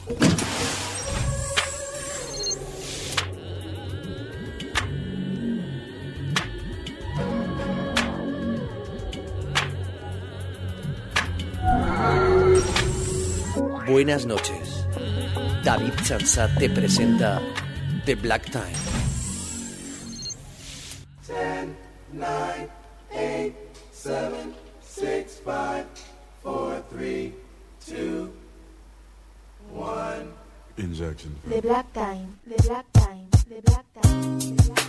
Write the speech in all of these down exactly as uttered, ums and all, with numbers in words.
Buenas noches. David Chansat te presenta The Black Time. ten, nine, eight, seven, six, five, four, three, two, one. Injection. The Black Time. The Black Time. The Black Time. The Black Time.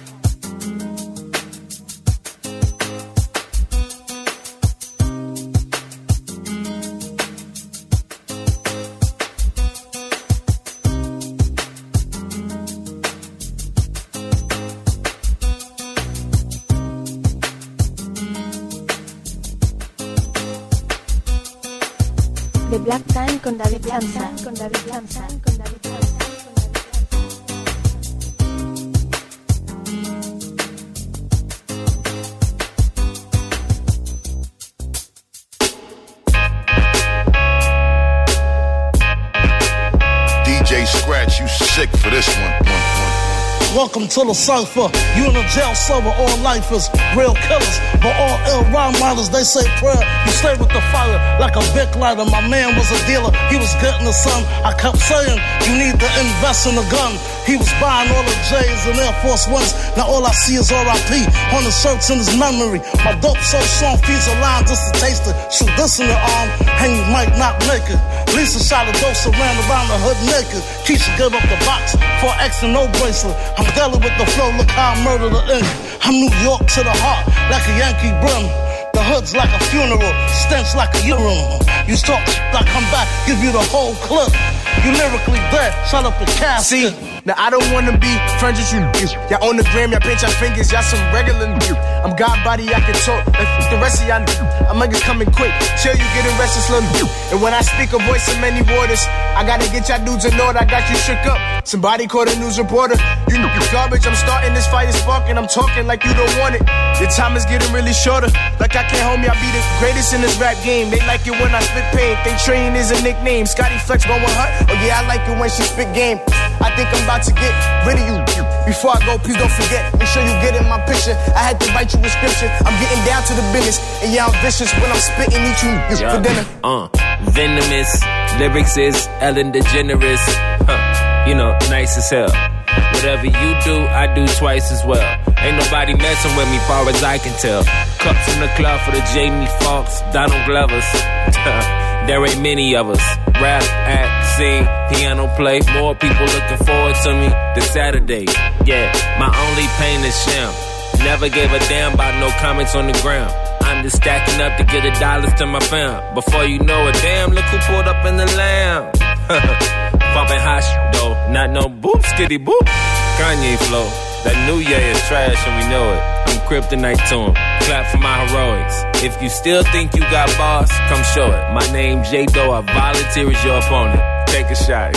The Black Time con David Lanza, con David Lanza, con David Lanza. D J Scratch, you sick for this one. one, one, one. Welcome to the cypher. You in a jail cell with all lifers, real killers, but all ill rhyme writers. They say prayer. You stay with the fire like a big lighter. My man was a dealer. He was getting the sun. I kept saying you need to invest in a gun. He was buying all the J's and Air Force Ones. Now all I see is R I P on the shirts in his memory. My dope so strong feeds a line just to taste it. Shoot this in the arm and you might not make it. Lisa shot a dose around around the hood naked. Keisha gave up the box for X and no bracelet. I'm deadly with the flow, look how I murder the ink. I'm New York to the heart, like a Yankee brim. The hood's like a funeral, stench like a urinal. You talk, I come back, give you the whole clip. You lyrically dead, shut up the casket. See, now I don't wanna be friends with you. Y'all on the gram, y'all pinch your fingers, y'all some regular new. I'm God body, I can talk, like the rest of y'all new. I'm niggas coming quick, chill, you getting restless, little new. And when I speak a voice in many waters, I gotta get y'all dudes in order, I got you shook up. Somebody called a news reporter, you know you garbage, I'm starting this fire sparking, I'm talking like you don't want it. Your time is getting really shorter, like I can't hold me, I be the greatest in this rap game. They like it when I spit pain, they train is a nickname. Scotty Flex, but with her, oh yeah, I like it when she spit game. I think I'm about to get rid of you. Before I go, please don't forget, make sure you get in my picture. I had to write you a scripture, I'm getting down to the business. And yeah, I'm vicious when I'm spitting, eat you yeah. for dinner. Uh, venomous, lyrics is Ellen DeGeneres. Huh, you know, nice as hell. Whatever you do, I do twice as well. Ain't nobody messing with me, far as I can tell. Cups in the club for the Jamie Foxx, Donald Glovers. There ain't many of us. Rap, act, sing, piano play. More people looking forward to me this Saturday. Yeah, my only pain is sham. Never gave a damn about no comments on the ground. I'm just stacking up to get the dollars to my fam. Before you know it, damn, look who pulled up in the lamb. Bumping hot shit though, not no boop, skitty boop. Kanye flow, that new year is trash and we know it. I'm kryptonite to him, clap for my heroics. If you still think you got boss, come show it. My name J Doe, I volunteer as your opponent. Take a shot.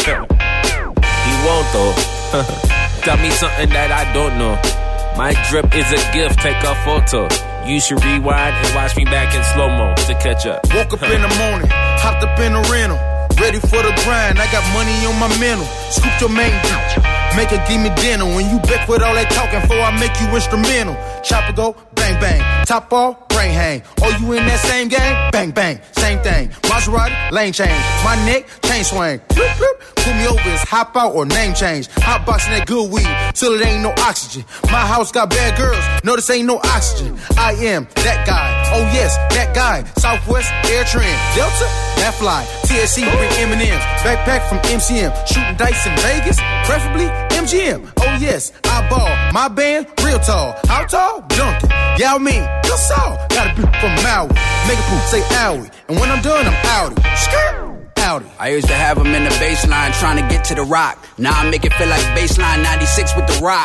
He won't though. Tell me something that I don't know. My drip is a gift, take a photo. You should rewind and watch me back in slow-mo to catch up. Woke up in the morning, hopped up in the rental. Ready for the grind, I got money on my mental. Scoop your main bitch, make her give me dinner. When you back with all that talking, before I make you instrumental. Chopper go, bang bang, top off, brain hang. Oh, you in that same game? Bang bang, same thing. Maserati, lane change, my neck, chain swing. Bloop, bloop. Pull me over, it's hop out or name change. Hot boxing that good weed, till it ain't no oxygen. My house got bad girls, no this ain't no oxygen. I am that guy, oh yes, that guy. Southwest, Air Trend, Delta, that fly. T S C, bring M and M's, backpack from M C M. Shooting dice in Vegas, preferably M G M. Oh yes, I ball, my band, real tall. How tall? Duncan, Yao Ming, that's all. Gotta be from Maui, make a poop, say owie. And when I'm done, I'm outie. Skirt. I used to have them in the baseline trying to get to the rock. Now I make it feel like baseline ninety-six with the rock.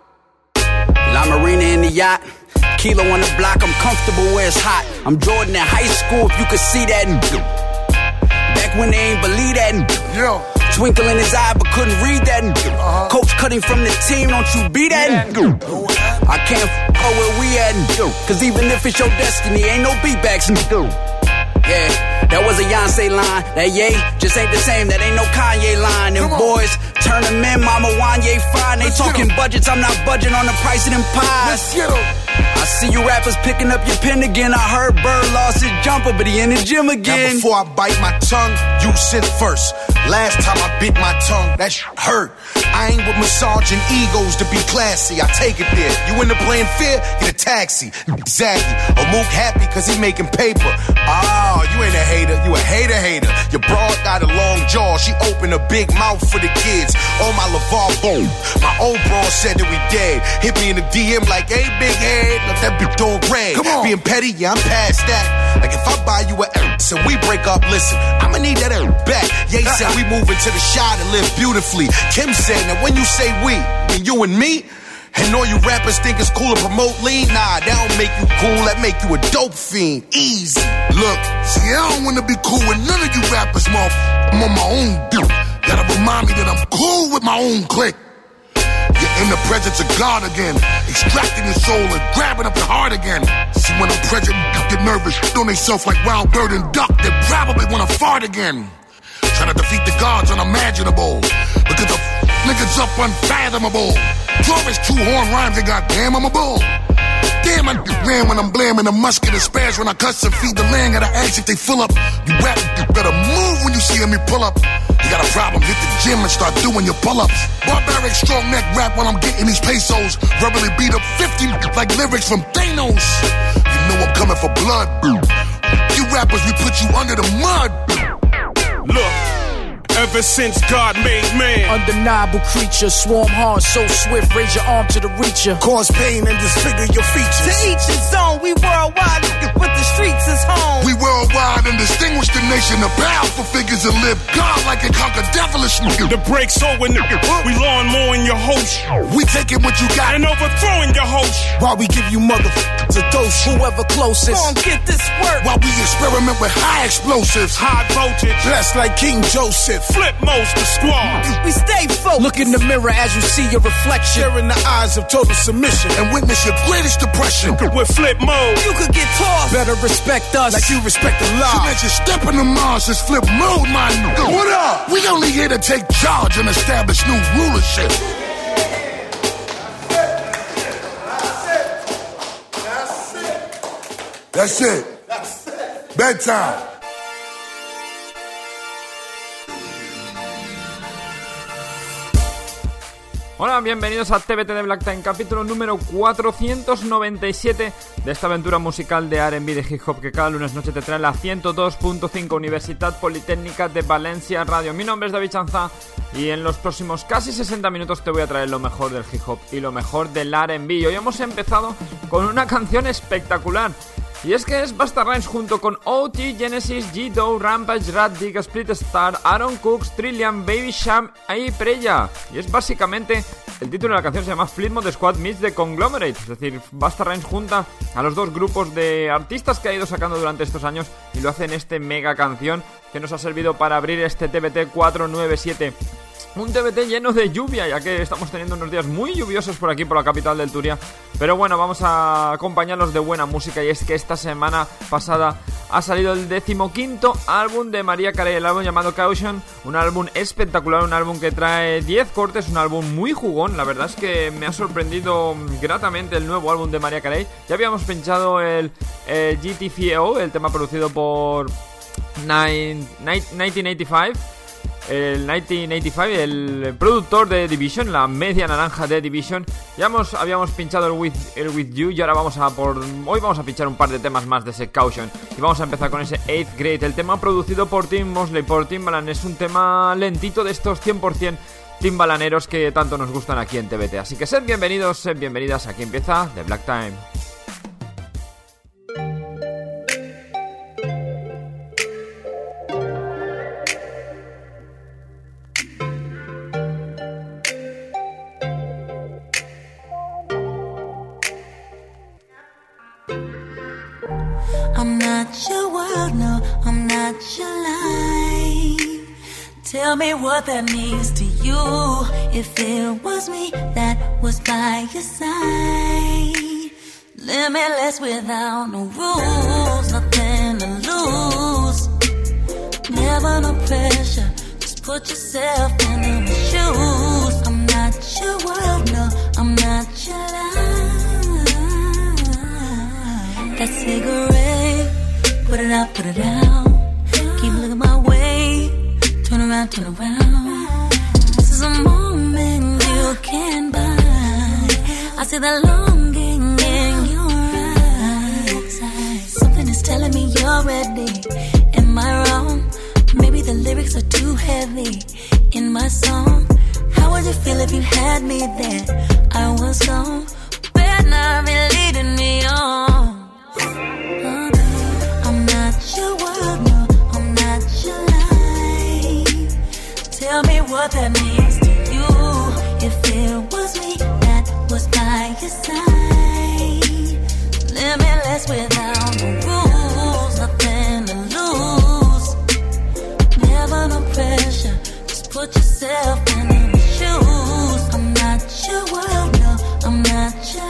La Marina in the yacht. Kilo on the block, I'm comfortable where it's hot. I'm Jordan in high school, if you could see that. Back when they ain't believe that. Yeah. Twinkle in his eye, but couldn't read that. Uh-huh. Coach cutting from the team, don't you be that. I can't f*** where we at. Cause even if it's your destiny, ain't no beatbacks. Yeah, that was a Beyonce line. That yay just ain't the same. That ain't no Kanye line. Them boys turn them in, Mama Wanye fine. They talking budgets, I'm not budging on the price of them pies. I see you rappers picking up your pen again. I heard Bird lost his jumper, but he in the gym again. Now before I bite my tongue, you sit first. Last time I bit my tongue, that shit hurt. I ain't with massaging egos to be classy. I take it there. You into playing fair? Get a taxi. Exactly. Or Mook happy cause he making paper. Oh, you ain't a hater. You a hater hater. Your broad got a long jaw. She opened a big mouth for the kids. Oh, my LeVar Ball. My old bro said that we dead. Hit me in the D M like, hey, big head. Let that big dog red. Being petty, yeah, I'm past that. Like if I buy you a X and we break up, listen, I'ma need that X back. Ye said we moving to the shot and live beautifully. Kim said, now when you say we, mean you and me? And all you rappers think it's cool to promote lean? Nah, that don't make you cool, that make you a dope fiend. Easy. Look, see, I don't wanna be cool with none of you rappers, motherfucker. I'm on my own dude. Gotta remind me that I'm cool with my own clique. You're in the presence of God again, extracting your soul and grabbing up your heart again. See, when I'm present, get nervous, doing themselves like wild bird and duck, they probably wanna fart again. Trying to defeat the gods unimaginable, because the f- niggas up unfathomable. Taurus, two horn rhymes, they got damnable. Damn, I ran when I'm blamming a musket and spares when I cuss and feed the land. Gotta ask if they fill up. You rap, you better move when you see me pull up. You got a problem, hit the gym and start doing your pull-ups. Barbaric strong neck rap while I'm getting these pesos. Verbally beat up fifty like lyrics from Thanos. You know I'm coming for blood. You rappers, we put you under the mud. Look, ever since God made man, undeniable creature, swarm hard, so swift, raise your arm to the reacher, cause pain and disfigure your features. To each his own, we worldwide, but the streets is home. We worldwide and distinguish the nation of powerful figures and live God like and conquer devilish. The breaks over, we lawn mowing your host. We taking what you got and overthrowing your host. While we give you motherfuckers a dose, whoever closest, gon' get this work. While we experiment with high explosives, high voltage, blessed like King Joseph. Flip most the squad. We stay focused. Look in the mirror as you see your reflection. Share in the eyes of total submission and witness your greatest depression. With flip mode, you could get tossed. Better respect us like you respect the law. So let you step in the Mars, it's flip mode, my nigga. What up? We only here to take charge and establish new rulership. That's it. That's it. Bedtime. Hola, bienvenidos a T V T de Black Time, capítulo número cuatrocientos noventa y siete de esta aventura musical de R and B de hip hop que cada lunes noche te trae la ciento dos punto cinco Universidad Politécnica de Valencia Radio. Mi nombre es David Chanza y en los próximos casi sesenta minutos te voy a traer lo mejor del hip hop y lo mejor del R and B. Hoy hemos empezado con una canción espectacular. Y es que es Busta Rhymes junto con O T, Genesis, G-Do, Rampage, Rat Dig, Split Star, Aaron Cooks, Trillian, Baby Sham y Preya. Y es básicamente, el título de la canción se llama Flip Mode Squad meets The Conglomerate. Es decir, Busta Rhymes junta a los dos grupos de artistas que ha ido sacando durante estos años y lo hace en este mega canción que nos ha servido para abrir este T V T cuatrocientos noventa y siete. Un T V T lleno de lluvia, ya que estamos teniendo unos días muy lluviosos por aquí, por la capital del Turia. Pero bueno, vamos a acompañarlos de buena música. Y es que esta semana pasada ha salido el decimoquinto álbum de Mariah Carey, el álbum llamado Caution. Un álbum espectacular, un álbum que trae diez cortes, un álbum muy jugón. La verdad es que me ha sorprendido gratamente el nuevo álbum de Mariah Carey. Ya habíamos pinchado el eh, G T F O, el tema producido por mil novecientos ochenta y cinco. El mil novecientos ochenta y cinco, el productor de Division, la media naranja de Division. Ya hemos, habíamos pinchado el With, el With You y ahora vamos a por... Hoy vamos a pinchar un par de temas más de ese Caution. Y vamos a empezar con ese eighth Grade, el tema producido por Tim Mosley, por Timbaland. Es un tema lentito de estos cien por ciento timbalaneros que tanto nos gustan aquí en T V T. Así que sed bienvenidos, sed bienvenidas, aquí empieza The Black Time. I'm not your world, no, I'm not your life. Tell me what that means to you. If it was me that was by your side, limitless without no rules, nothing to lose. Never no pressure, just put yourself in my shoes. I'm not your world, no, I'm not your life. That cigarette, put it out, put it out. Keep looking my way, turn around, turn around. This is a moment you can't buy. I see the longing in your eyes. Something is telling me you're ready. Am I wrong? Maybe the lyrics are too heavy in my song. How would you feel if you had me there? I was gone, but now you're leading me on. Oh, I'm not your world, no, I'm not your life. Tell me what that means to you. If it was me that was by your side, limitless without no rules, nothing to lose. Never no pressure, just put yourself in my shoes. I'm not your world, no, I'm not your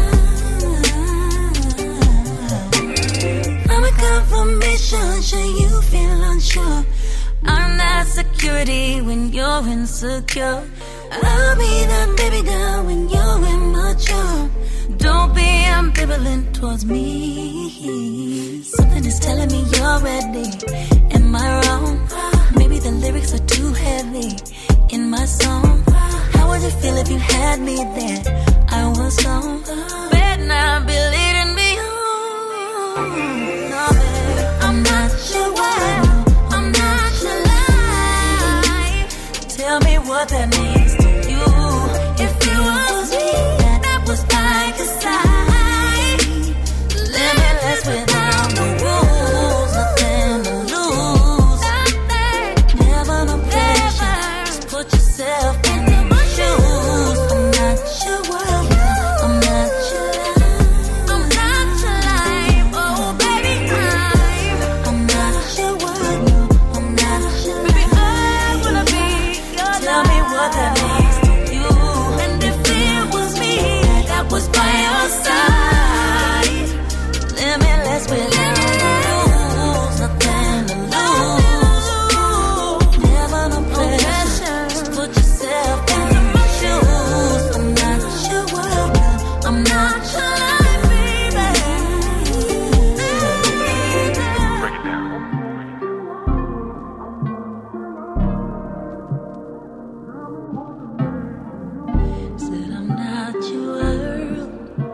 life. I'm a confirmation, sure you feel unsure. I'm not security when you're insecure. I'll be that baby girl when you're immature. Don't be ambivalent towards me. Something is telling me you're ready. Am I wrong? Maybe the lyrics are too heavy in my song. How would you feel if you had me there? I was gone, but now be leading me home. No, babe, I'm not your wife, I'm not your life. Tell me what that means to you. If it was me that was by your side, limitless without no rules, nothing to lose. Never no pressure, just put yourself in my shoes. I'm not your world, I'm not your life. I'm not your life, oh baby, I'm I'm not your world, no, I'm not your life. Baby, I wanna be your life. Tell me what that means to you. And if it was me that was by your side, limitless without rules, nothing to lose. Never no pressure, just put yourself in my shoes. I'm not your world, I'm not your life, baby. Break it down. Said I'm not your world.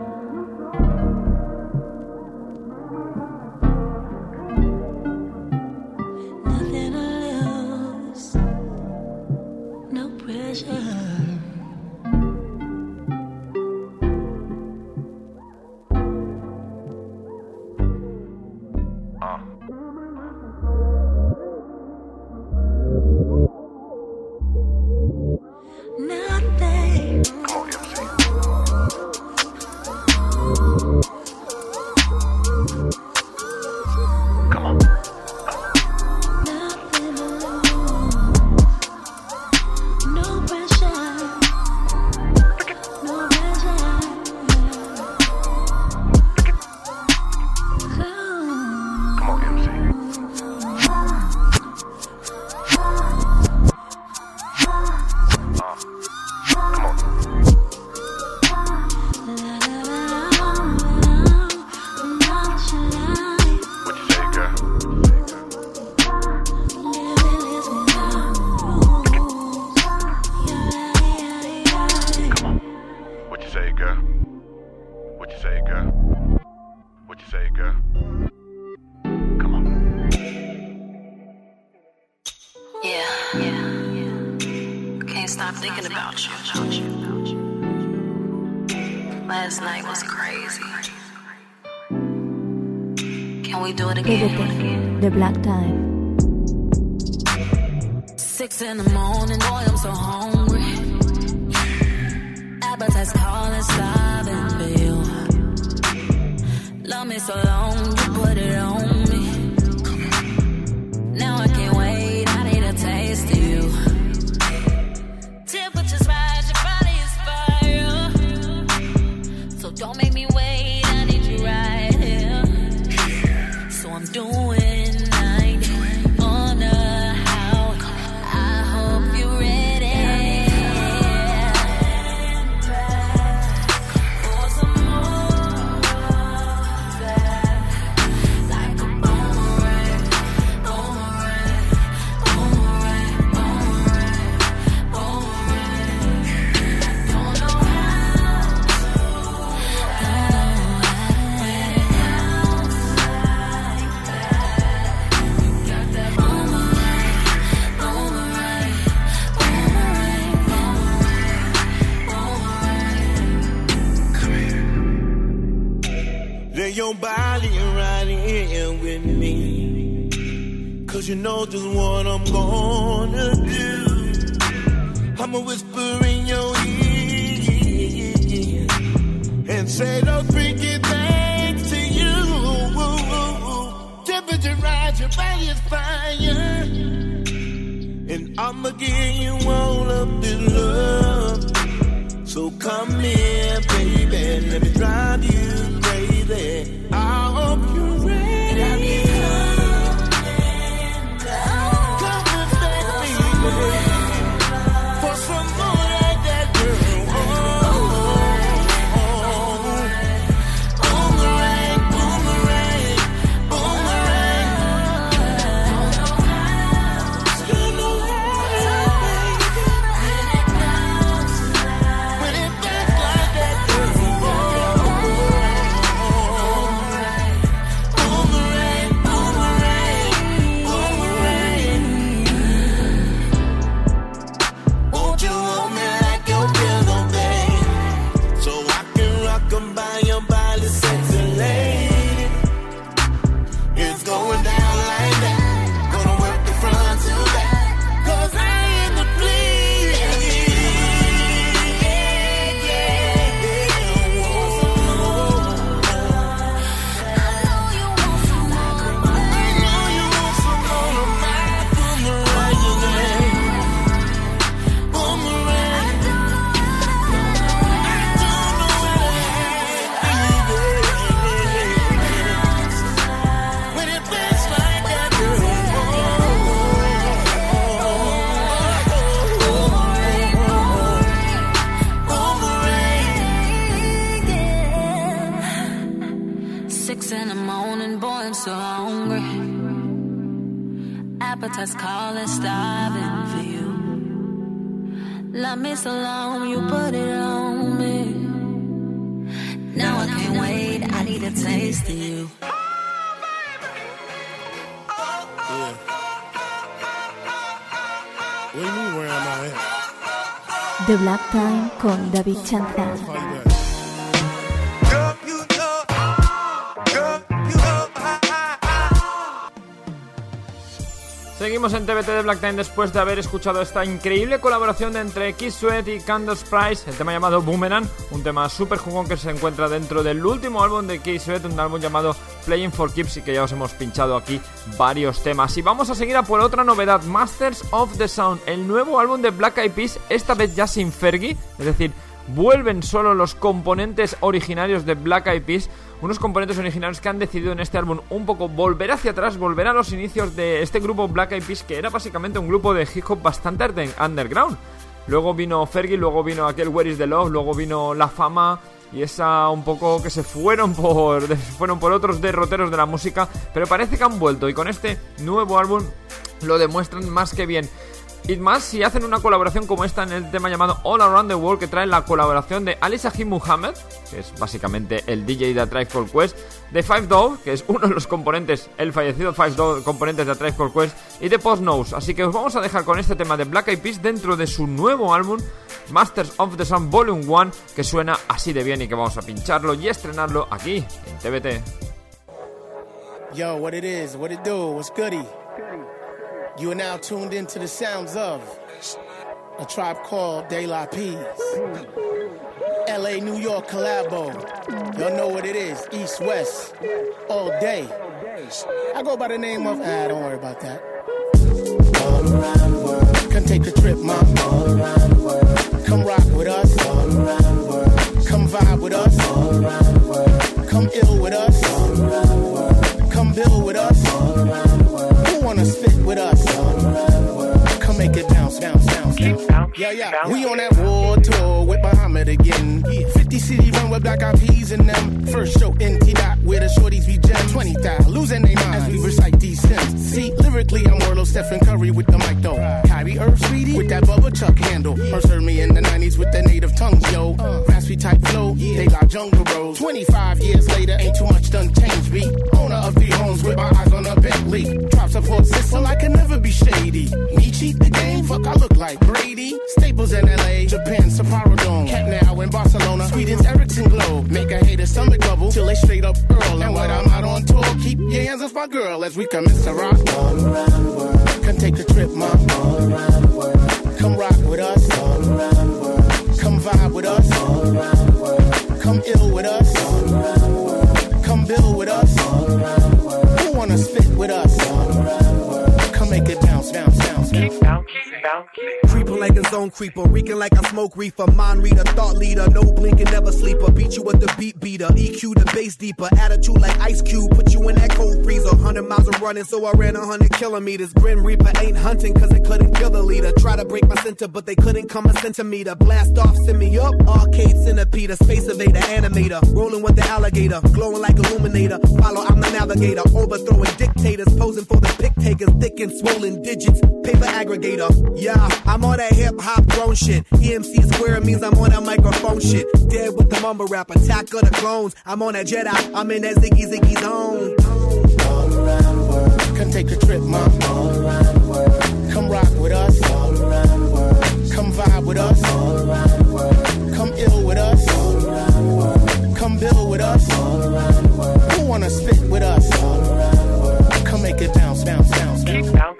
Nothing to lose, no pressure. Nothing. Come on, M C. Come on. Nothing to lose, no pressure, no pressure. Come on, M C. Uh, come on. What you say, girl? Come on. What you say, girl? What you say, girl? What you say, girl? Come on. Yeah, yeah, yeah. Can't stop thinking about you. Last night was crazy. Can we do it again? The Black Time. Six in the morning, boy, I'm so hungry. Appetite's calling, starving for you. Love me so long, you put it on me. Now I can't wait, I need a taste of you. Temperatures rise, your body is fire. So don't make me wait, I need you right here. So I'm doing night on night. body right here with me. Cause you know just what I'm gonna do. I'ma whisper in your ear and say those freaky things to you. Temperature rise, your body is fire, and I'ma give you all of this love. So come here, baby, let me drive you crazy. I hope you're ready. Come and take me for some more like that, girl. Oh, oh, oh. Boomerang, boomerang, boomerang. You know how when it bends like that, girl. Boomerang, boomerang, boomerang. Won't you hold me like your pillow, babe, so I can rock 'em by your body, sexy lady. It's going down like that. Gonna work the front to back, 'cause I ain't the bleed. Six in the morning, boy, I'm so hungry. Appetite's calling, starving for you. Love me so long, you put it on me. Now I can't wait, I need a taste of you. Yeah. What do you mean where am I at? The Black Time con David Chanza. Seguimos en T V T de Black Time después de haber escuchado esta increíble colaboración entre Keith Sweat y Candace Price, el tema llamado Boomerang, un tema súper jugón que se encuentra dentro del último álbum de Keith Sweat, un álbum llamado Playing for Keeps, y que ya os hemos pinchado aquí varios temas. Y vamos a seguir a por otra novedad, Masters of the Sound, el nuevo álbum de Black Eyed Peas, esta vez ya sin Fergie, es decir, vuelven solo los componentes originarios de Black Eyed Peas, unos componentes originales que han decidido en este álbum un poco volver hacia atrás, volver a los inicios de este grupo Black Eyed Peas, que era básicamente un grupo de hip hop bastante underground. Luego vino Fergie, luego vino aquel Where is the Love, luego vino La Fama y esa un poco que se fueron por, se fueron por otros derroteros de la música, pero parece que han vuelto y con este nuevo álbum lo demuestran más que bien. Y más si hacen una colaboración como esta en el tema llamado All Around the World, que trae la colaboración de Ali Shaheed Muhammad, que es básicamente el D J de A Tribe Called Quest, de Five Dog, que es uno de los componentes, el fallecido Five Dog, componentes de A Tribe Called Quest, y de Post Nose. Así que os vamos a dejar con este tema de Black Eyed Peas dentro de su nuevo álbum Masters of the Sun Volume uno, que suena así de bien y que vamos a pincharlo y estrenarlo aquí en T V T. Yo, what it is, what it do, what's goody? You are now tuned into the sounds of A Tribe Called De La Peas. L A, New York collabo. Y'all know what it is, East, West, all day. I go by the name of, ah, don't worry about that. All around the world. Come take a trip, mom. All around the world. Come rock with us. All around the world. Come vibe with us. All around the world. Come ill with us. All around the world. Come build with us. All around the world. Who wanna spit with us? All around the world. Come make it bounce, bounce, bounce, bounce. Yeah, yeah. We on that war tour with Muhammad again. Yeah. fifty city run with Black Eyed Peas in them. First show in T-Dot where the shorties be gem. twenty thousand losing their minds as we recite these sims. See, lyrically I'm Warlow, Stephen Curry with the mic though. Kyrie Irv, sweetie, with that Bubba Chuck handle. First heard me in the nineties with the native tongues, yo. Raspy type flow, they got jungle bros. twenty-five years later, ain't too much done changed me. Owner of three homes with my eyes on a Bentley. Drop support system, I can never be shady. Me cheat the game, fuck fuck I look like? Brady, Staples in L A, Japan, Sapporo Dome, Cat now in Barcelona, Sweden's Ericsson Globe. Make a hater stomach bubble till they straight up Earl. And when I'm out on tour, keep your hands off my girl as we commence to rock. All around the world. Come take a trip, mom. All around the world. Come rock with us. All around the world. Come vibe with us. All around the world. Come ill with us. All around the world. Come build with us. All around the world. Who wanna spit with us? All around the world. Come make it bounce, bounce, bounce, bounce. bounce. Creeping like a zone creeper, reeking like I smoke reefer. Mind reader, thought leader, no blinking, never sleeper. Beat you with the beat beater, E Q the bass deeper. Attitude like Ice Cube, put you in that cold freezer. Hundred miles of running, so I ran a hundred kilometers. Grim Reaper ain't hunting, cause it couldn't kill the leader. Try to break my center, but they couldn't come a centimeter. Blast off, send me up, arcade centipede, space evader, animator. Rolling with the alligator, glowing like illuminator. Follow, I'm the navigator, overthrowing dictators. Posing for the pick takers, thick and swollen digits. Paper aggregator, yeah, I'm on that hip hop grown shit. E M C square means I'm on that microphone shit. Dead with the mumble rap, attack of the clones. I'm on that Jedi, I'm in that Ziggy Ziggy zone. All around the world. Come take a trip, mom. All around the world. Come rock with us. All around the world. Come vibe with us. All around the world. Come ill with us. All around the world. Come build with us. All around the world. Who wanna spit with us? All around the world. Come make it bounce, bounce, bounce, bounce.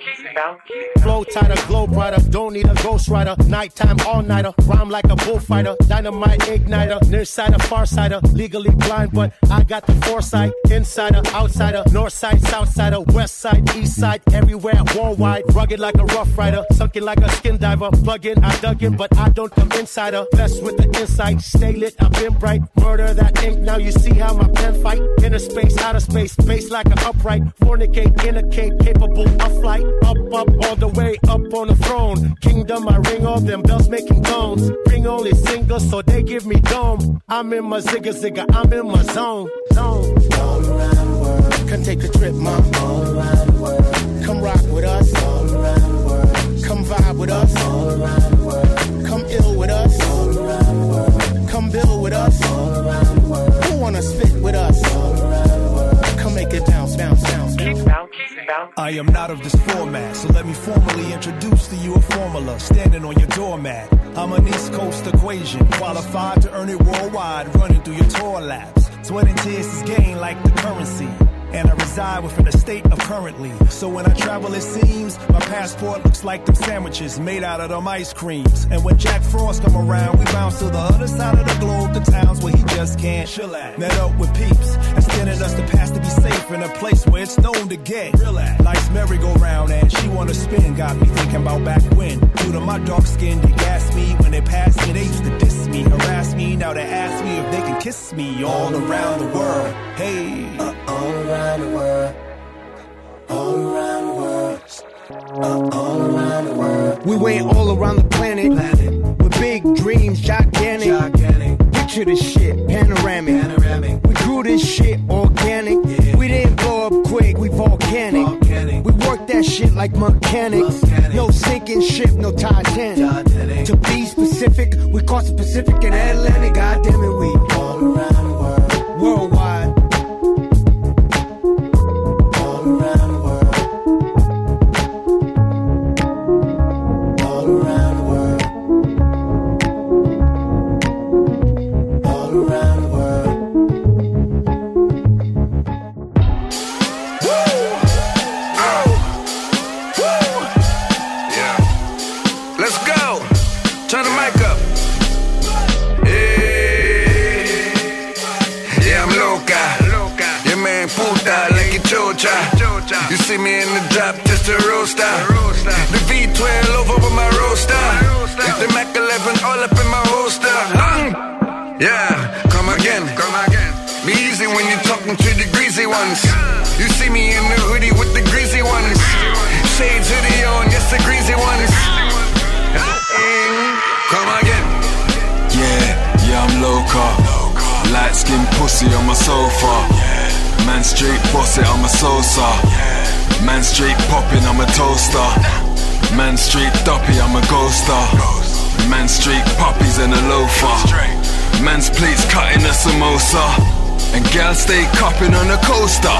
Flow tighter, glow brighter, don't need a ghostwriter. Nighttime, all-nighter, rhyme like a bullfighter. Dynamite igniter, nearsighter, farsighter. Legally blind, but I got the foresight. Insider, outsider, north side, south sider, west side, east side, everywhere, worldwide. Rugged like a rough rider, sunken like a skin diver. Plug in, I dug in, but I don't come insider. Blessed with the insight, stay lit, I've been bright. Murder that ink, now you see how my pen fight. Inner space, outer space, space like an upright. Fornicate, in a cape, capable of flight. Up, up, all the way up on the throne. Kingdom, I ring all them bells making tones. Ring only singles, so they give me dome. I'm in my zigga zigga, I'm in my zone. Zone. All around the world. Come take a trip, mom. All around the world. Come rock with us. All around the world. Come vibe with us. All around the world. Come ill with us. All around the world. Come build with us. All around the world. Who wanna spit with us? All around the world. Come make it bounce, bounce, bounce, bounce. I am not of this format, so let me formally introduce to you a formula standing on your doormat. I'm an East Coast equation, qualified to earn it worldwide, running through your tour laps. Sweat and tears is gained like the currency, and I reside within the state of currently. So when I travel, it seems my passport looks like them sandwiches made out of them ice creams. And when Jack Frost come around, we bounce to the other side of the globe, the towns where he just can't chill at. Met up with peeps, extending us the path to be safe in a place where it's known to get real at. Life's merry-go-round and she wanna spin, got me thinking about back when. Due to my dark skin, they gas me when they pass me. They used to diss me, harass me. Now they ask me if they can kiss me all around the world. Hey, uh, all around the world, all around the world, uh, all around the world. We went all around the planet, planet. With big dreams, gigantic. gigantic. Picture this shit, panoramic. panoramic. We grew this shit organic. Yeah. We didn't blow up quick, we volcanic. volcanic. We worked that shit like mechanics. Mechanic. No sinking ship, no Titanic. Titanic. To be specific, we crossed the Pacific and Atlantic. God damn it, we all around the world, worldwide. You see me in the drop, just a roaster. The V twelve over with my roaster. The Mac eleven all up in my holster. Yeah, come again. Come again. Be easy when you're talking to the greasy ones. You see me in the hoodie with the greasy ones. Shades hoodie on, yes, the greasy ones. Come again. Yeah, yeah, I'm loca. Light skin pussy on my sofa. Man straight boss it, I'm a salsa. Man straight poppin', I'm a toaster. Man straight duppy, I'm a ghoster. Man straight puppies and a loafer. Man's plates cutting a samosa. And gal stay cupping on a coaster.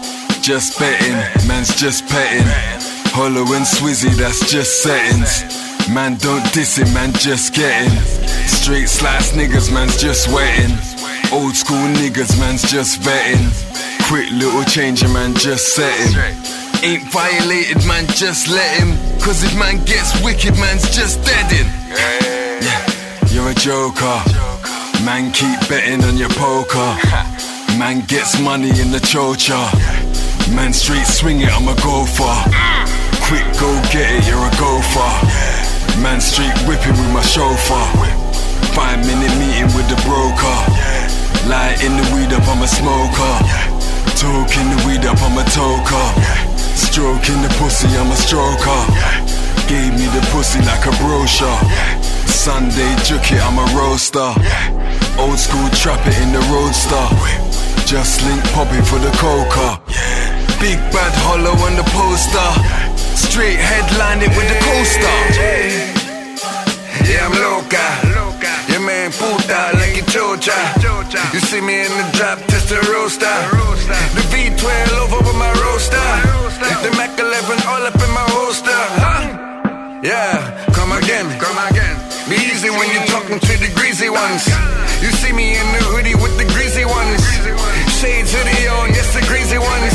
Just betting, man's just petting. Hollow and Swizzy, that's just settings. Man, don't diss it, man, just getting. Straight slice niggas, man's just wetting. Old school niggas, man's just vetting. Quick little changer, man, just setting. Ain't violated, man, just let him. Cause if man gets wicked, man's just deadin'. Yeah, you're a joker. Man, keep betting on your poker. Man gets money in the chocha. Man, straight swing it, I'm a gopher. Quick, go get it, you're a gopher. Man, straight whipping with my chauffeur. Five minute meeting with the broker. Lighting the weed up, I'm a smoker. Talking the weed up, I'm a toker. Stroking the pussy, I'm a stroker. Gave me the pussy like a brochure. Sunday juke it, I'm a roaster. Old school trap it in the roadster. Just link popping for the coca. Big bad hollow on the poster. Straight headline it with the coaster. Yeah, I'm loca. Your man puta like a chocha. You see me in the drop, test the roaster. The V twelve over with my roaster. The Mac eleven all up in my holster. Huh? Yeah, come again, come again. Be easy when you're talking to the greasy ones. You see me in the hoodie with the greasy ones. Shades hoodie on, yes, the greasy ones.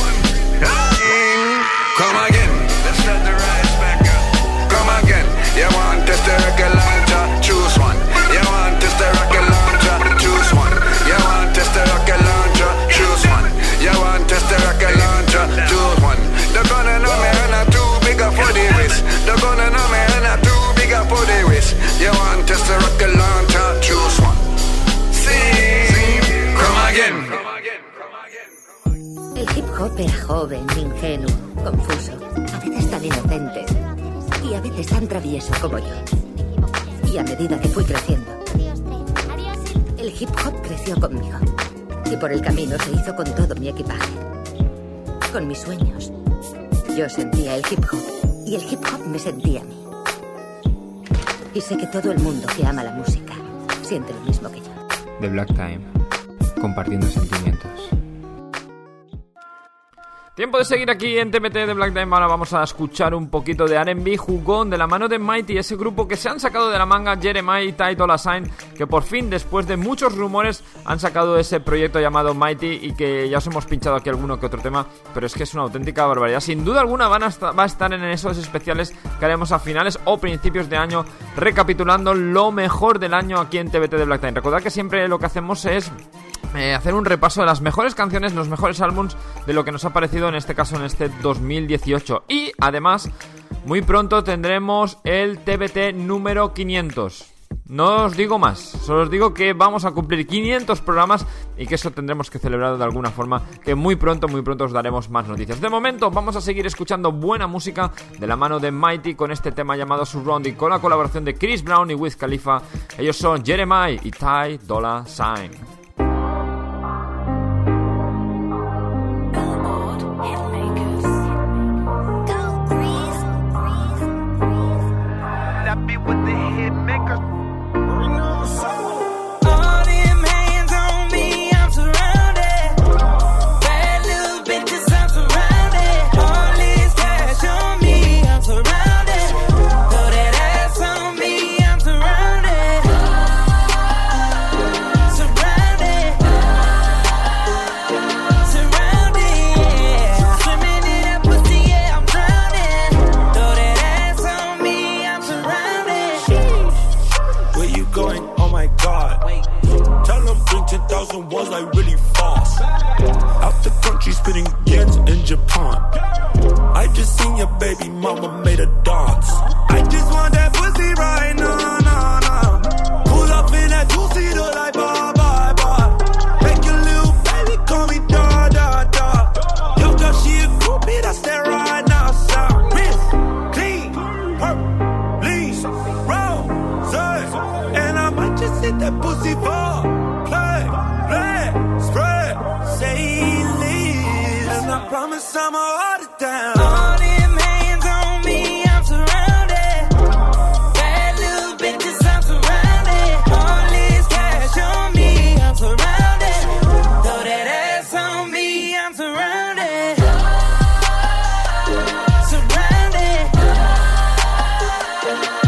Come again. Let's start the rise back up. Come again. You want test the rocket launcher? Choose one. You want test the rocket launcher? Choose one. You want test the rocket launcher? Choose one. You want test the rocket launcher? Choose one. They're gonna know me and I'm too big up for the waist. They're gonna know me and I'm too big up for the waist. You want test the rocket launcher? Choose one. See, come again. El hip hop era joven, ingenuo, confuso, a veces tan inocente y a veces tan travieso como yo. Y a medida que fui creciendo, el hip hop creció conmigo y por el camino se hizo con todo mi equipaje, con mis sueños. Yo sentía el hip hop y el hip hop me sentía a mí. Y sé que todo el mundo que ama la música siente lo mismo que yo. The Black Time, compartiendo sentimientos. Tiempo de seguir aquí en T P T de Black Time. Ahora vamos a escuchar un poquito de R and B jugón de la mano de Mighty, ese grupo que se han sacado de la manga Jeremiah y Ty Dolla Sign, que por fin, después de muchos rumores, han sacado ese proyecto llamado Mighty y que ya os hemos pinchado aquí alguno que otro tema, pero es que es una auténtica barbaridad. Sin duda alguna van a estar, va a estar en esos especiales que haremos a finales o principios de año, recapitulando lo mejor del año aquí en T P T de Black Time. Recordad que siempre lo que hacemos es Eh, hacer un repaso de las mejores canciones, los mejores álbums de lo que nos ha parecido en este caso en este dos mil dieciocho. Y además, muy pronto tendremos el T B T número quinientos. No os digo más, solo os digo que vamos a cumplir quinientos programas y que eso tendremos que celebrar de alguna forma, que muy pronto, muy pronto os daremos más noticias. De momento vamos a seguir escuchando buena música de la mano de Mighty con este tema llamado Surrounding, con la colaboración de Chris Brown y Wiz Khalifa. Ellos son Jeremiah y Ty Dolla Sign. With the hit maker. Was like really fast. Out the country spinning yens in Japan. I just seen your baby mama made a dance. I just want that pussy right now, now, now. Pull up in that two-seater like bye, bye, bye. Make your little baby call me da, da, da. Yo, girl, she a groupie, that's that right now. Sound wrist, clean, purple, lean, rose, and I might just hit that pussy bar. I promise I'ma hold it down. All them hands on me, I'm surrounded. Bad little bitches, I'm surrounded. All this cash on me, I'm surrounded. Throw that ass on me, I'm surrounded. Surrounded.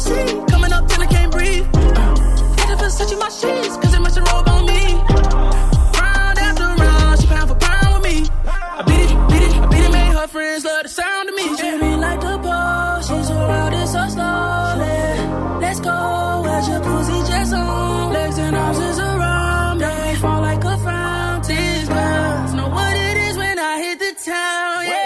C. Coming up till I can't breathe. Uh, Had to Versace my sheets, cause it must have rolled on me. Round after round, she pound for pound with me. I beat it, beat it, I beat it, made her friends love the sound of me. She treat me like the boss, she's around it so slowly. Let's go, where's your pussy just on? Legs and arms is around me. They fall like a fountain. These girls know what it is when I hit the town, yeah.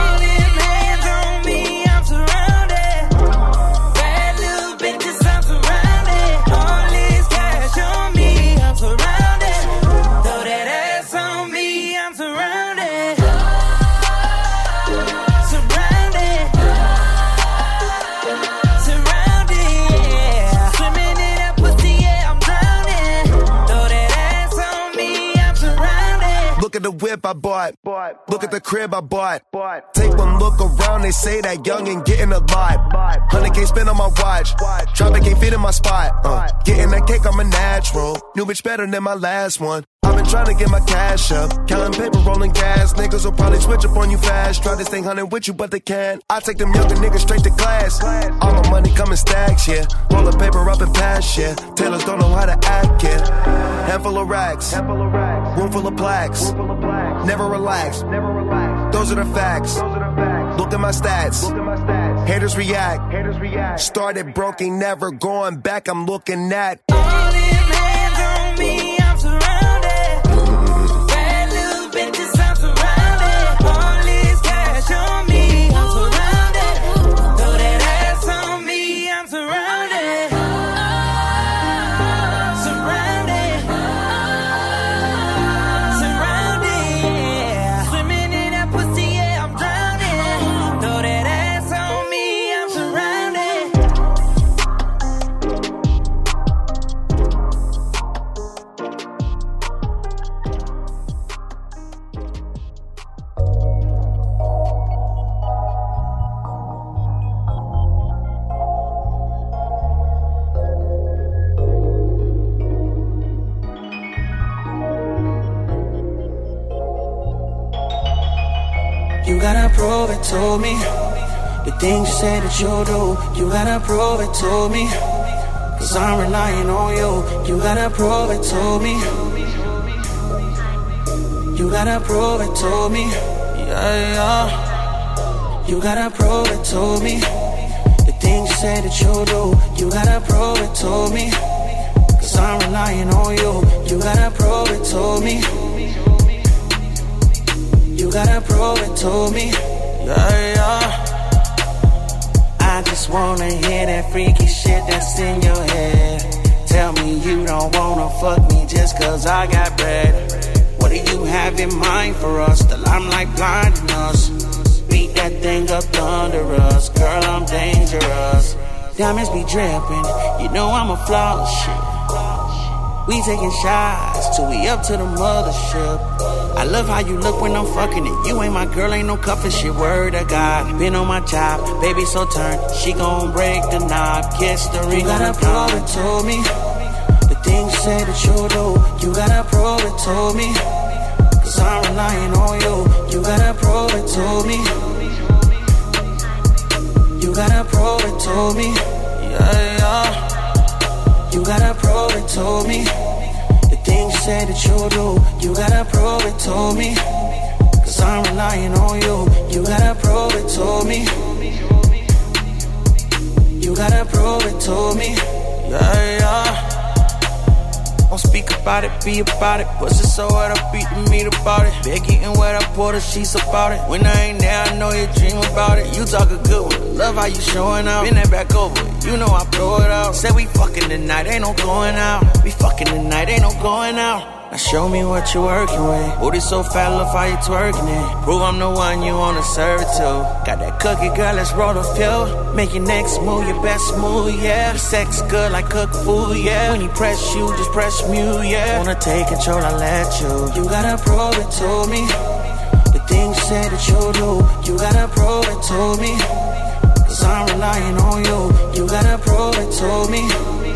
Look at the whip I bought. Look at the crib I bought. Take one look around, they say that youngin' getting a lot. one hundred K spent on my watch. Traffic ain't fit in my spot. Uh, getting that cake, I'm a natural. New bitch better than my last one. I've been trying to get my cash up. Counting paper, rolling gas. Niggas will probably switch up on you fast. Try to stay hunting with you, but they can't. I take them younger niggas straight to class. All my money coming stacks, yeah. Roll the paper up and pass, yeah. Tailors don't know how to act, yeah. Handful of racks. Room full of plaques. Never relax. Those are the facts. Look at my stats. Haters react. Started broke, ain't never going back. I'm looking at. All in hands on me, I'm surrounded. Bad little bitches, I'm surrounded. All this cash on me, I'm surrounded. Throw that ass on me, I'm surrounded. Surrounded. Surrounded, yeah. Swimming in that pussy, yeah, I'm drowning. Throw that ass on me, I'm surrounded. You gotta prove it to me. The things you say that you'll do, you gotta prove it to me. Cause I'm relying on you, you gotta prove it to me. You gotta prove it to me, yeah, yeah. You gotta prove it to me. The things you say that you'll do, you gotta prove it to me. Cause I'm relying on you, you gotta prove it to me. You gotta prove it to me, yeah, yeah. I just wanna hear that freaky shit that's in your head. Tell me you don't wanna fuck me just cause I got bread. What do you have in mind for us? The limelight blinding us. Beat that thing up under us. Girl, I'm dangerous. Diamonds be dripping, you know I'm a flawless shit. We taking shots till we up to the mothership. I love how you look when I'm fucking it. You ain't my girl, ain't no cuffin' shit. Word of God, been on my job, baby so turned. She gon' break the knob, kiss the ring. You gotta prove it to me. The things you say that you'll do, you gotta prove it to me. Cause I'm relying on you, you gotta prove it to me. You gotta prove it to me, yeah, yeah. You gotta prove it to me. The things you say that you'll do, you gotta prove it to me. Cause I'm relying on you, you gotta prove it to me. You gotta prove it to me, yeah, yeah. Don't speak about it, be about it. Pussy so hard, I beat the meat about it. Bed getting wet, I pour the sheets about it. When I ain't there, I know you dream about it. You talk a good one, love how you showing out. Bend that back over, you know I throw it out. Said we fucking tonight, ain't no going out. We fucking tonight, ain't no going out. Now show me what you working with. Booty so fat, love how you twerking it. Prove I'm the one you wanna serve it to. Got that cookie, girl, let's roll the field. Make your next move, your best move, yeah. The sex good like cook food, yeah. When he press you, just press mute, yeah. Wanna take control, I let you. You gotta prove it to me. The things you say that you'll do, you gotta prove it to me. Cause I'm relying on you, you gotta prove it to me.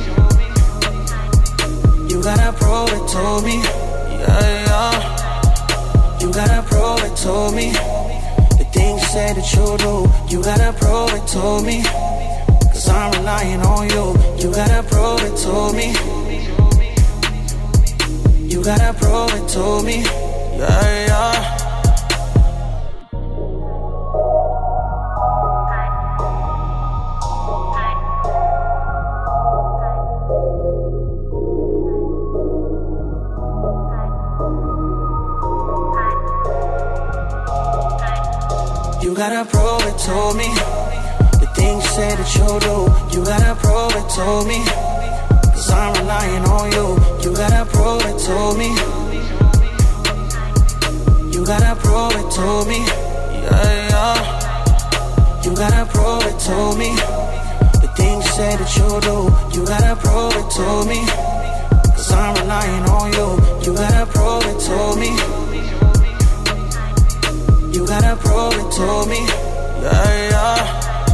You gotta prove it to me, yeah, yeah. You gotta prove it to me. The things you say that you'll do, you gotta prove it to me. Cause Cause I'm relying on you. You gotta prove it to me. You gotta prove it to me. Yeah, yeah. You gotta prove it to me. The things you say that you'll do, you gotta prove it to me. Cause I'm relying on you. You gotta prove it to me. You gotta prove it to me. Yeah, yeah. You gotta prove it to me. The things you say that you'll do, you gotta prove it to me. Cause I'm relying on you. You gotta prove it to me. You gotta prove it to me. Yeah, yeah.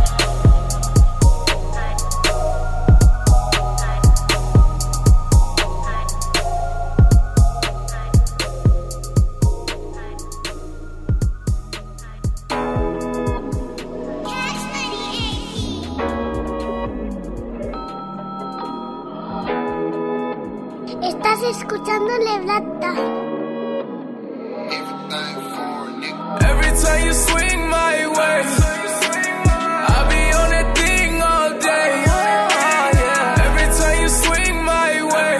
Estás escuchando LeBlanc Time. Every time you swing my way, I'll be on that thing all day. Oh, yeah. Every time you swing my way,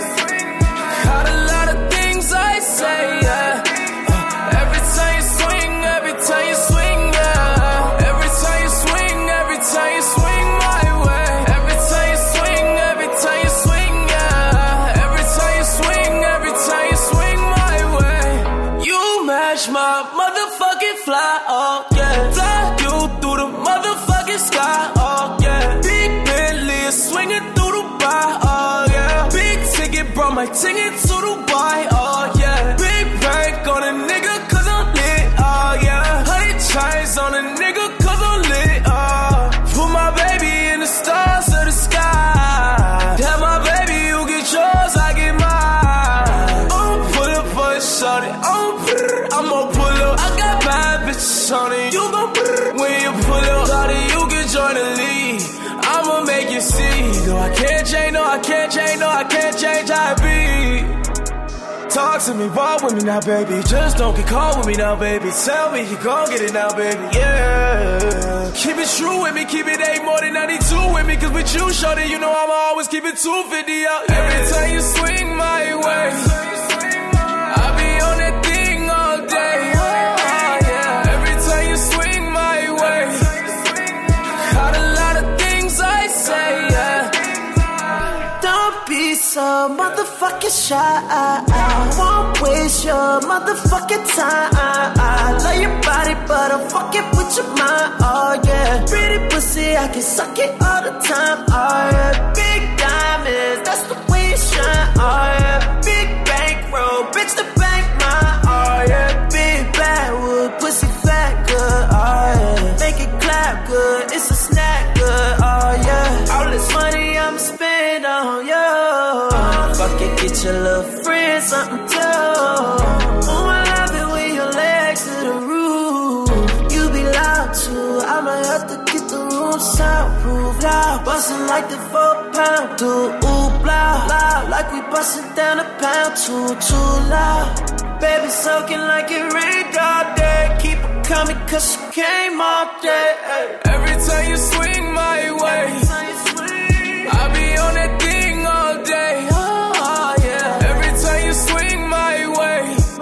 got a lot of things I say. Yeah. Uh, every time you swing, every time you swing, yeah. Every time you swing, every time you swing my way. Every time you swing, every time you swing, yeah. Every time you swing, every time you swing my way. You match my motherfucking fly, oh yeah. Fly you through the motherfucking sky, oh yeah. Big Bentley is swinging through Dubai, oh yeah. Big ticket, brought my ticket to Dubai, oh yeah. Big bank on a nigga cause I'm lit, oh yeah. Hundred chains on a nigga cause I'm lit, oh. Put my baby in the stars of the sky. Damn my baby, you get yours, I get mine. I'm pull up for a shorty, I'm I'm gon' pull up. I got bad bitches on it. You gon' when you pull up. Shorty, you can join the league. I'ma make you see. No, I can't change, no, I can't change, no, I can't change how I be. Talk to me, walk with me now, baby. Just don't get caught with me now, baby. Tell me you gon' get it now, baby. Yeah. Keep it true with me, keep it eight more than ninety-two with me. Cause with you, shorty, you know I'ma always keep it two fifty out. Yeah. Every time you swing my way, I'll be on that thing all day. Oh, yeah. Every time you swing my way, got a lot of things I say, yeah. Don't be so motherfucking shy. I won't waste your motherfucking time. I love your body, but I'm fucking with your mind. Oh yeah, pretty pussy, I can suck it all the time. Oh yeah, big diamonds, that's the way you shine. Oh yeah, big bankroll, bitch the bank mine. Oh yeah, big backwood, pussy fat good. Oh yeah, make it clap good, it's a snack good. Oh yeah, all this money I'm spend on you. Fuck it, get your little friend something too. Oh, I love it when your legs to the roof. You be loud too, I'ma have to get the room soundproof. Loud, bustin' like the four pound. Do ooh blah, loud, like we bustin' down a pound. Too, too loud. Baby soaking like it rained all day. Keep it coming cause she came all day. Every time you swing my way, I'll be on that thing all day. Oh yeah. Every time you swing my way,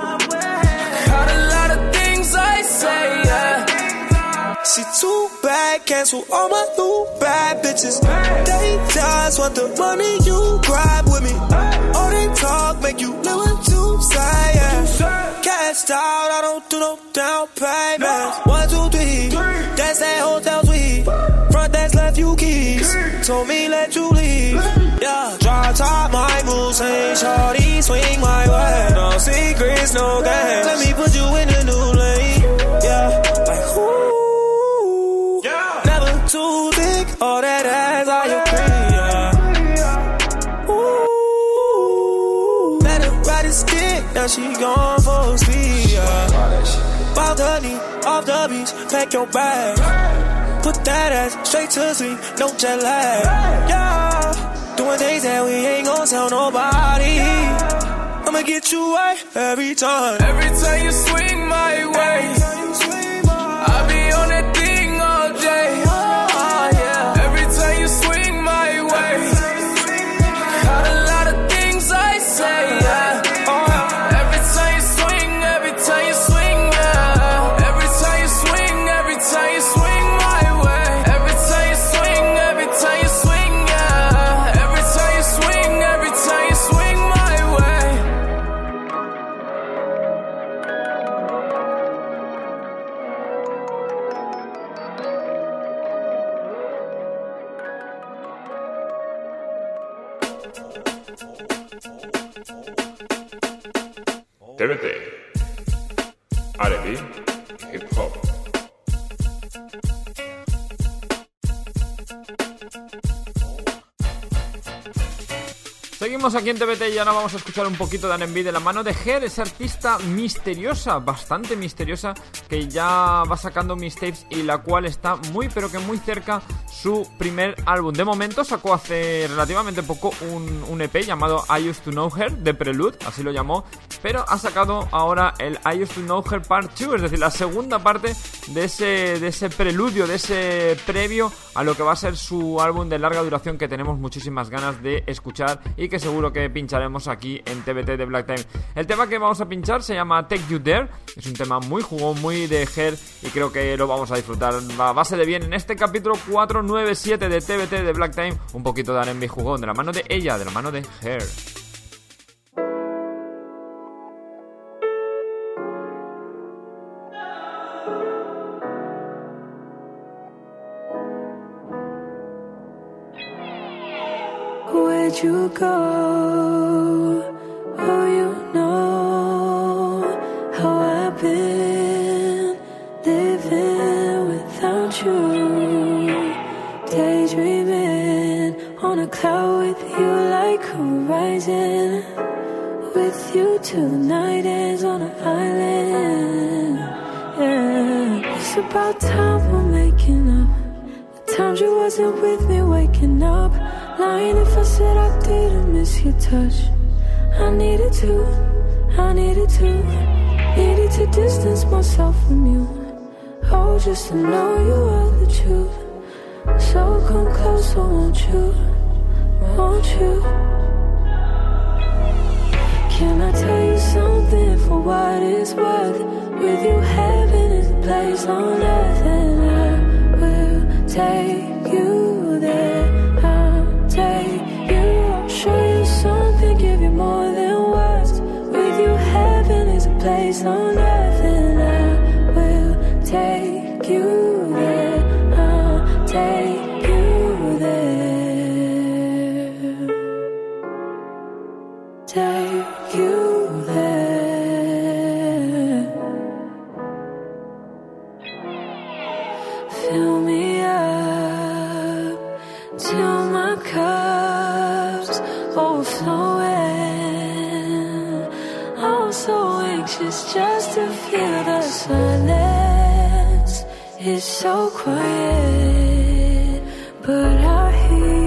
got a lot of things I say, yeah. She too bad, cancel all my new bad bitches. They just want the money you grab with me. All they talk make you live what you say, yeah. Cashed out, I don't do no down payments. One, two, three, that's that hotel suite. Front desk left you keys, told me let you leave. Yeah, drop top my moves, ain't shorty swing my way. No secrets, no games. Let me put you in a new lane. Yeah, like ooh, yeah. Never too thick, all that ass all you cream. Yeah. Ooh, let her ride his dick, now she gone full speed. Yeah. Bout the knee, off the beach, pack your bag. Put that ass straight to sleep, no jet lag. Yeah, doing things that we ain't gon' tell nobody. I'ma get you right every time. Every time you swing my way, I'll be on that thing all day. Oh, yeah. Every time you swing my way, got a lot of things I say. Yeah. Oh, every time you swing, every time you swing, yeah. Every time you swing, every time you swing my way. Every time you swing, every time you swing, yeah. Every time you swing, every time you swing my way. T V T, R and B, Hip Hop. Seguimos aquí en T V T y ahora vamos a escuchar un poquito de R and B de la mano de Her, esa artista misteriosa, bastante misteriosa, que ya va sacando mixtapes y la cual está muy pero que muy cerca su primer álbum. De momento sacó hace relativamente poco un, un E P llamado I Used to Know Her, de Prelude, así lo llamó, pero ha sacado ahora el I Used to Know Her Part dos, es decir, la segunda parte de ese, de ese preludio, de ese previo a lo que va a ser su álbum de larga duración que tenemos muchísimas ganas de escuchar y que seguro que pincharemos aquí en T V T de Black Time. El tema que vamos a pinchar se llama Take You There, es un tema muy jugón, muy de Her y creo que lo vamos a disfrutar a base de bien en este capítulo cuatrocientos noventa y siete de T V T de Black Time, un poquito de R and B jugón de la mano de ella, de la mano de Her. Where'd you go? Oh, you know how I've been living without you, daydreaming on a cloud with you like horizon, with you till the night ends on an island. Yeah, it's about time we're making up. The times you wasn't with me waking up. Lying if I said I didn't miss your touch. I needed to, I needed to, needed to distance myself from you. Oh, just to know you are the truth. So come closer, won't you, won't you? Can I tell you something for what it's worth? With you, heaven is a place on earth, and I will take you there. Take you, I'll show you something, give you more than words. With you, heaven is a place on earth, and I will take you there. I'll take you there. Take you there. Fill me up till my cups overflowing. I'm so anxious just to feel the silence. It's so quiet, but I hear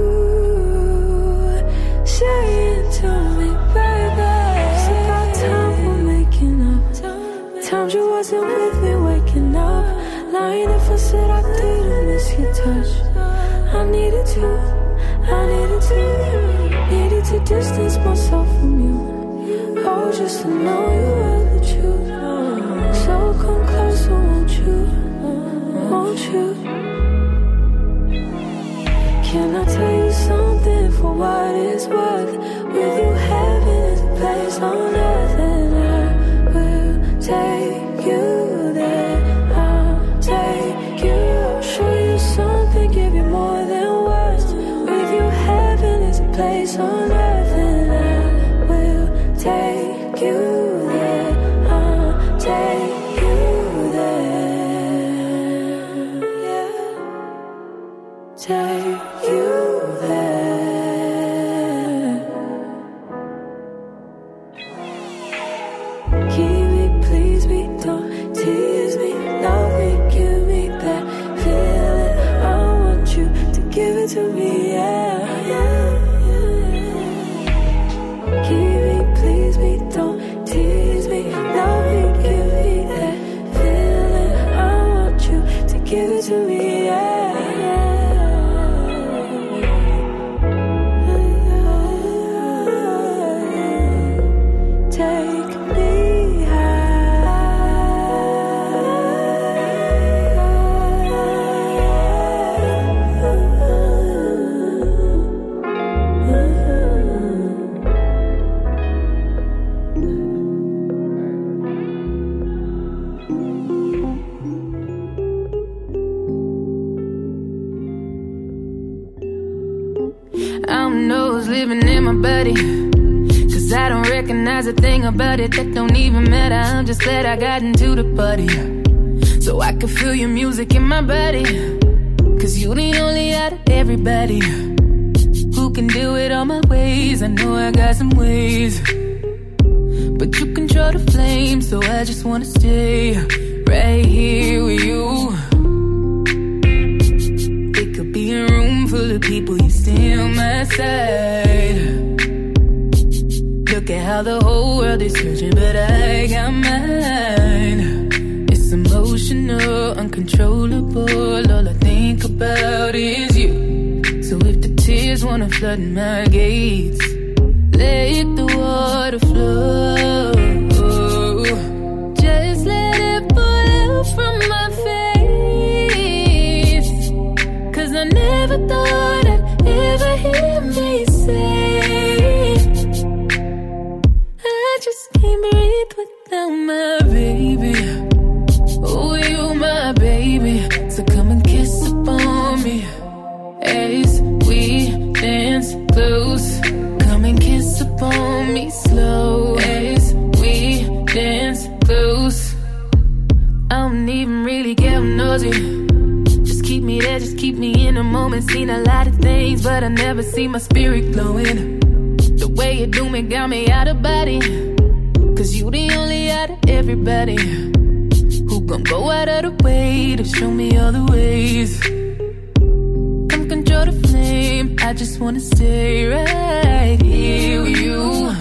you saying to me, baby, it's about time we're making up. Times you wasn't with me waking up. Lying if I said I didn't miss your touch. I needed to, I needed to, needed to distance myself from you. Oh, just to know you are the truth. So come closer, won't you, won't you? Can I tell you something for what it's worth? With you, heaven is a place on earth, and I will take you there. I'll take you, I'll show you something, give you more than words. With you, heaven is a place on earth, and I will take you there. I'll easily, yeah. Take me I'm nose living in my body, cause I don't recognize a thing about it. That don't even matter, I'm just glad I got into the party, so I can feel your music in my body. Cause you the only out of everybody who can deal with all my ways. I know I got some ways, but you control the flame, so I just wanna stay right here with you. It could be a room full of people, you stay on my side. Look at how the whole world is searching, but I got mine. It's emotional, uncontrollable, all I think about is you. So if the tears wanna flood my gates, let the water flow. Just let it fall out from my face, cause I never thought I'd ever hear me say I just can't breathe without my baby. Oh, you my baby, so come and kiss upon me as we dance close. Come and kiss upon me slow as we dance close. I don't even really get nosy, just keep me there, just keep me in the moment. Seen a lot of things, but I never see my spirit glowing. The way you do me got me out of body, cause you the only out of everybody who gon' go out of the way to show me all the ways. Come control the flame, I just wanna stay right here with you.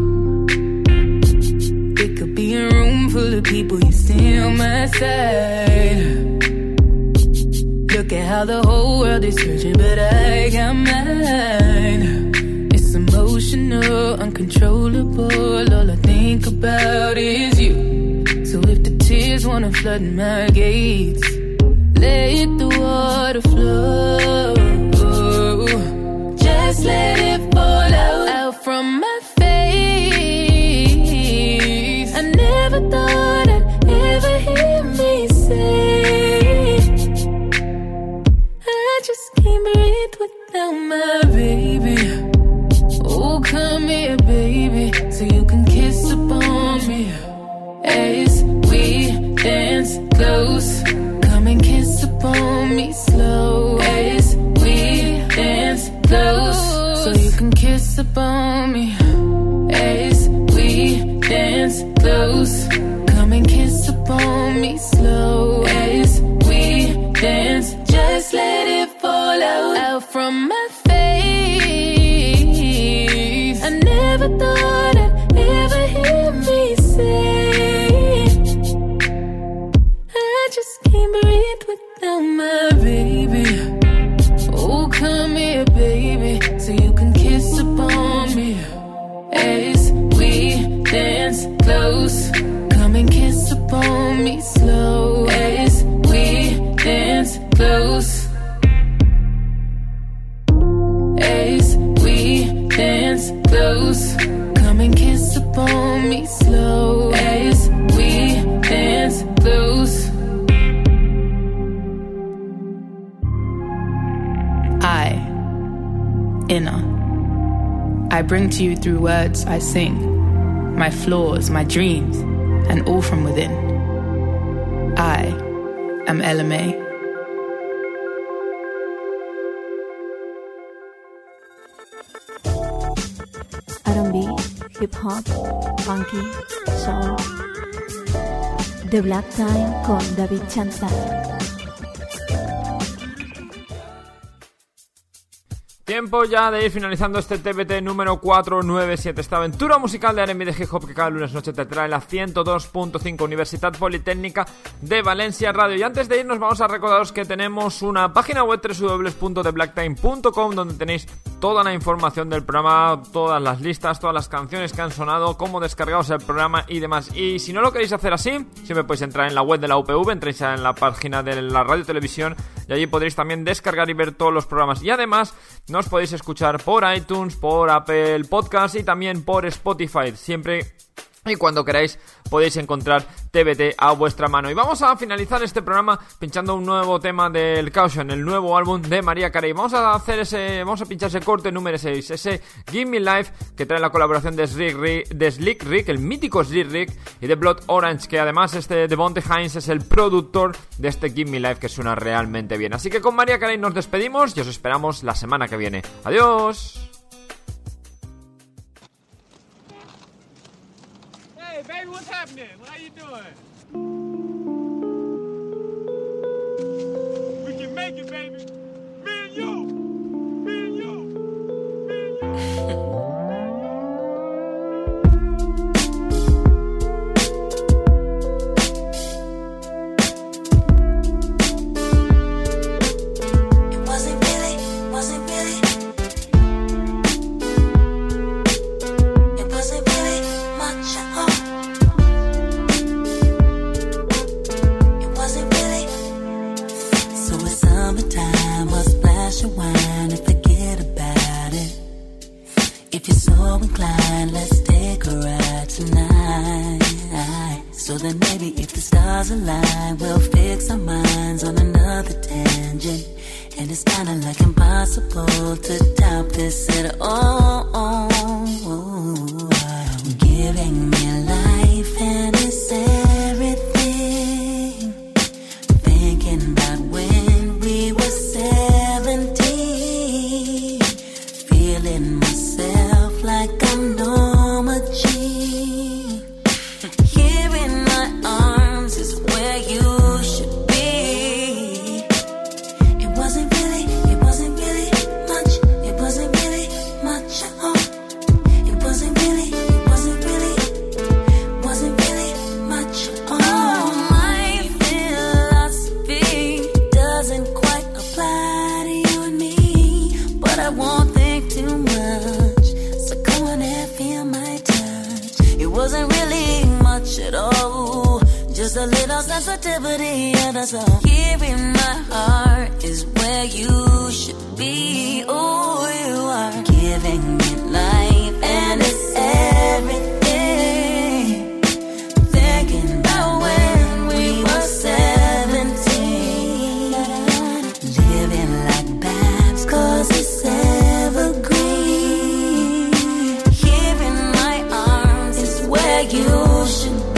It could be a room full of people, you stay on my side. Look at how the whole world is searching, but I got mine. It's emotional, uncontrollable, all I think about is you. So if the tears wanna flood my gates, let the water flow. Just let it fall out, out from my face. I never thought I'd ever hear me say I just can't breathe without my baby. Oh, come here, baby, so you can kiss upon me as we dance close. Come and kiss upon me slow as we dance close. So you can kiss upon me as we dance close. Come and kiss upon me slow as we dance. Just let it fall out, out from my face. I never thought I'd ever hear me say I just can't breathe without my baby. Oh, come here, baby, so you can kiss upon me as we dance close. Come and kiss upon me slow as we dance close. As we dance close. Come and kiss upon me slow as we dance close. I, inner, I bring to you through words I sing, my flaws, my dreams, and all from within. I am Ella May. R and B, hip hop, funky, soul. The Black Time con David Chantal. Tiempo ya de ir finalizando este T B T número cuatrocientos noventa y siete. Esta aventura musical de R and B de Hip Hop que cada lunes noche te trae la ciento dos punto cinco Universidad Politécnica de Valencia Radio. Y antes de irnos vamos a recordaros que tenemos una página web doble u doble u doble u punto the black time punto com donde tenéis toda la información del programa, todas las listas, todas las canciones que han sonado, cómo descargaos el programa y demás. Y si no lo queréis hacer así, siempre podéis entrar en la web de la U P V, entréis en la página de la radio televisión y allí podréis también descargar y ver todos los programas. Y además nos podéis escuchar por iTunes, por Apple Podcast y también por Spotify. Siempre y cuando queráis podéis encontrar T B T a vuestra mano. Y vamos a finalizar este programa pinchando un nuevo tema del Caution, el nuevo álbum de Mariah Carey. Vamos a hacer ese, vamos a pinchar ese corte número seis, ese Give Me Life, que trae la colaboración de Slick Rick, de Slick Rick, el mítico Slick Rick, y de Blood Orange, que además este Devonte Hines es el productor de este Give Me Life, que suena realmente bien. Así que con Mariah Carey nos despedimos y os esperamos la semana que viene. ¡Adiós! Baby, what's happening? How you doing? We can make it, baby. Me and you. Me and you. Me and you. So then maybe if the stars align, we'll fix our minds on another tangent. And it's kinda like impossible to top this at all. Giving me life and it's everything. Thinking about when we were seventeen. Feeling myself like I'm Norma Jean. Just a little sensitivity and that's all. Here in my heart is where you should be. Oh, you are giving me life and it's everything. Thinking about when we were seventeen. Living like Babs cause it's evergreen. Here in my arms is where you should be.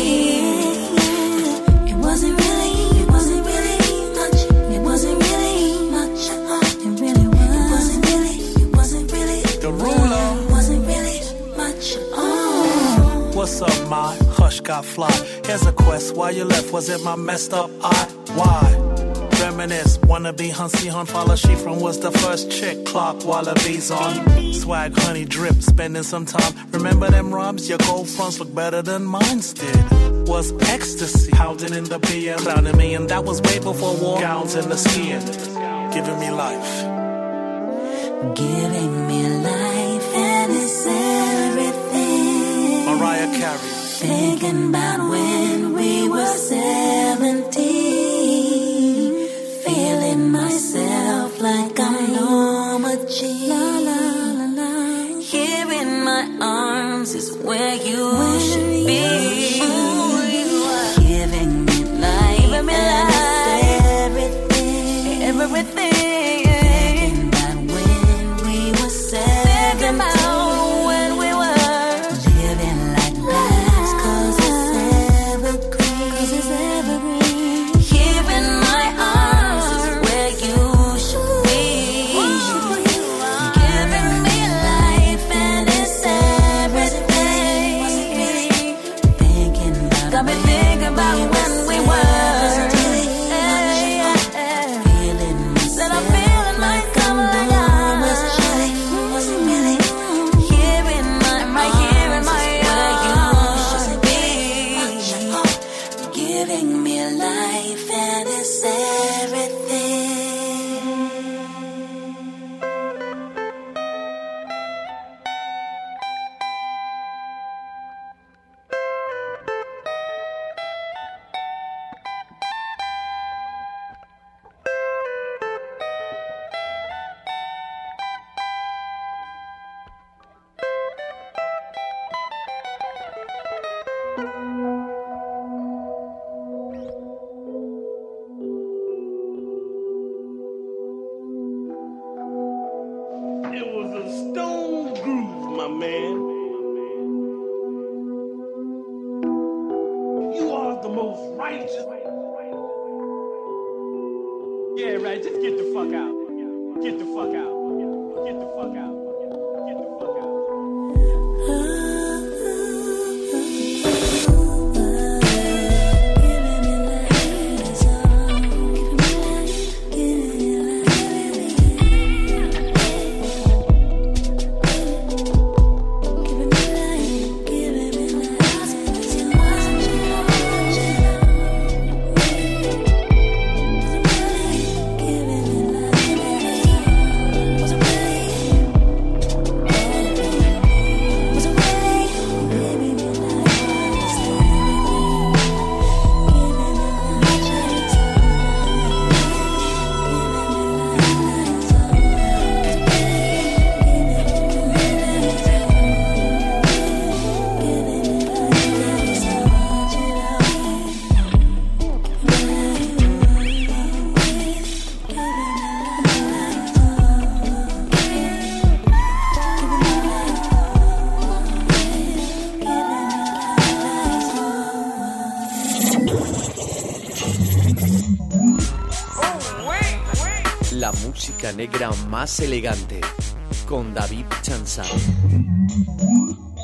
What's up, my hush got fly. Here's a quest. Why you left? Was it my messed up eye? Why? Reminisce. Wanna be Hunsy Hun. Follow she from was the first chick. Clock wallabies on. Swag honey drip. Spending some time. Remember them rhymes? Your gold fronts look better than mine did. Was ecstasy. Howling in the P M. Clowning me and that was way before war. Gowns in the skin. Giving me life. Giving me life and it's everything. Mariah Carey. Thinking about when we were seventeen. Feeling myself like I'm Norma Jean. La, la, la, la. Here in my arms is where you where should you be. Giving me life, Giving me and life. Everything. Everything. Thinking about when we were seventeen. Feeling myself like I'm Norma Jean. giving me life and it's everything. La música negra más elegante con David Chansal.